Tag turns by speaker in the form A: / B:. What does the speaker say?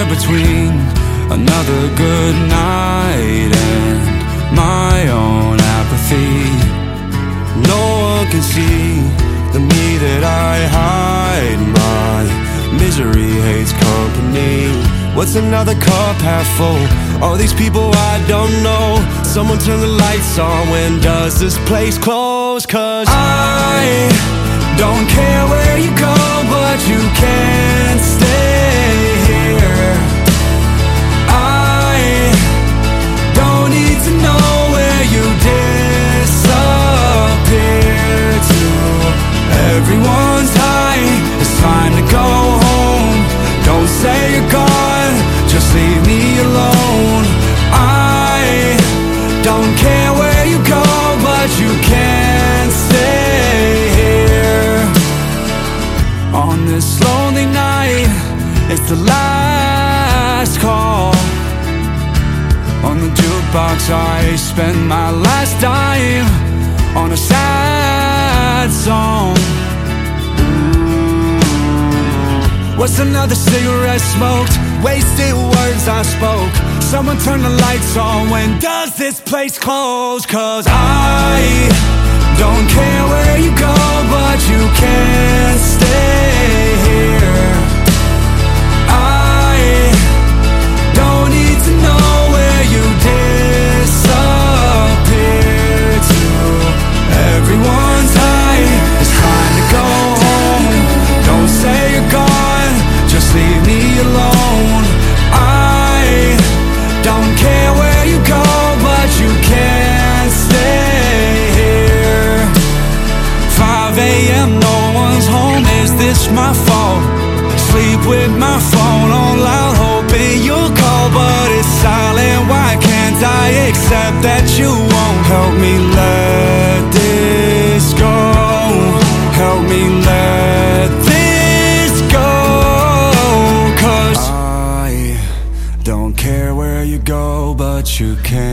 A: between another good night and my own apathy. No one can see the me that I hide. My misery hates company. What's another cup half full? All these people I don't know. Someone turn the lights on. When does this place close? 'Cause I don't care where you go, but you can't stay here. I don't need to know where you disappear to. Everyone's high, it's time to go home. Don't say you're gone, just leave me alone. I don't care where you go, but you can't stay here. On this lonely night, it's the last call. On the jukebox I spend my last dime on a sad song. What's another cigarette smoked? Wasted words I spoke. Someone turn the lights on. When does this place close? 'Cause I don't care where you go, but you can't stay here. I don't need to know where you disappear to. Everyone's high, it's time to go home. Don't say you're gone, just leave me alone. I don't care where you go, but you can't stay here. 5 a.m., no one's home, is this my fault? Sleep with my phone on loud, hoping you'll call, but it's silent. Why can't I accept that you won't help me let this go? Help me let this go. 'Cause I don't care where you go, but you can't